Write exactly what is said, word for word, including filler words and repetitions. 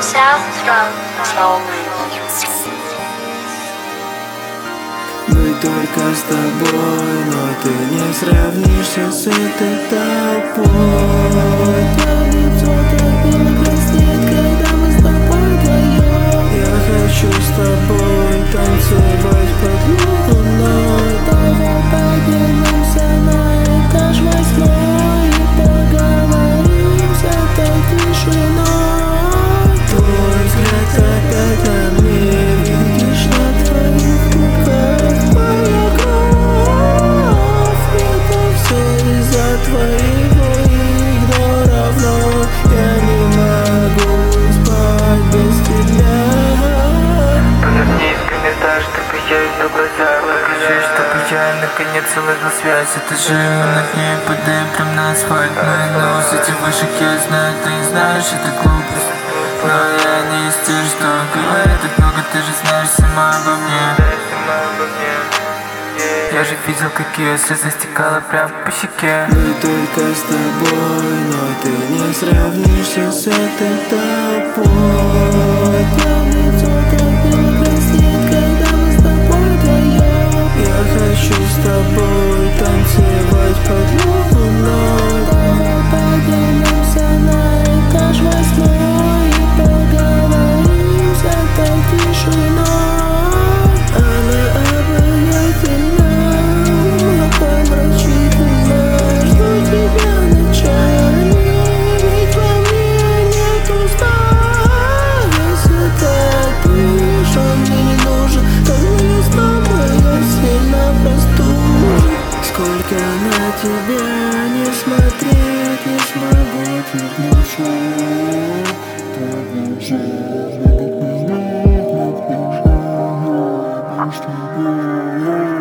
South from Soulmate Music. Быть только с тобой, но ты не сравнишься с этой толпой. Лицо так краснеет, когда мы с тобой вдвоем. Я хочу с тобой танцевать под луной. Давай поднимемся на этаж восьмой и поговорим с этой тишиной. Твой взгляд опять на мне, видишь на твоих губах моя кровь. Это все из-за твоего игнора. Вновь я не могу спать без тебя. Повернись ко мне так, чтобы я видел глаза. Покажи, чтобы я наконец уловил связь. Это же над ней падаем прям на асфальт. Мой нос, эти вышек я знаю, ты не знаешь, это глупость. Но я не из тех, что говорят так много, ты же знаешь сама обо мне. Я же видел, как ее слеза стекала прям по щеке. Быть только с тобой, но ты не сравнишься с этой толпой. Лицо так бело краснеет, когда мы с тобой вдвоем. Я хочу с тобой танцевать под луной. Давай поднимемся на этаж восьмой и поговорим с этой тишиной. Она обаятельна, я помрачительна. Жду тебя ночами, ведь во мне нету сна. Если ты отпишешь, он мне не нужен, то мне с тобой я сильно простужен. Сколько на тебя не смотреть, не смогу отвернуться. Так же, ведь не знает, напряженно, с тобой.